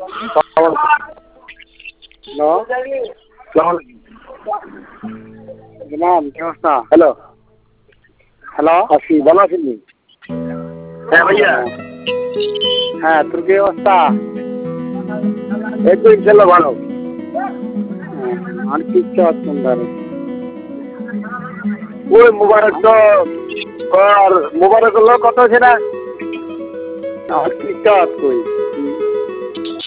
Hello, জনাব কি অবস্থা? হ্যালো, হ্যালো, আছি, ভালো আছেন নি? হ্যাঁ ভাইয়া, হ্যাঁ তোর কি অবস্থা? এই তো ইনশাল্লাহ ভালো। আর কি ইচ্ছা হচ্ছে ধরে ওই মোবারক তো আর মোবারক হলো কত হচ্ছে না? আর কি ইচ্ছা হচ্ছে কই